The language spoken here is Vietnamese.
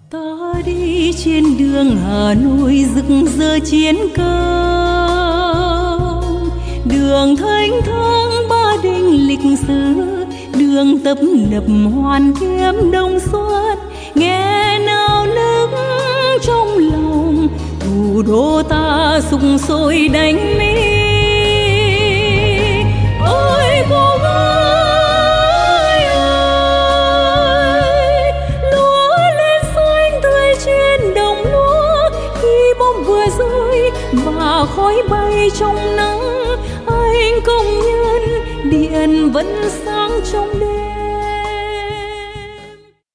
Ta đi trên đường Hà Nội rực rỡ chiến công, đường Thánh Thang Ba Đình lịch sử, đường tấp nập Hoàn Kiếm Đông Xuân, nghe nao nức trong lòng thủ đô ta sục sôi đánh Mỹ. Ôi cô gái ơi, lúa lên xanh tươi trên đồng lúa, khi bom vừa rơi và khói bay trong nắng, anh công nhân điện vẫn sáng trong đêm.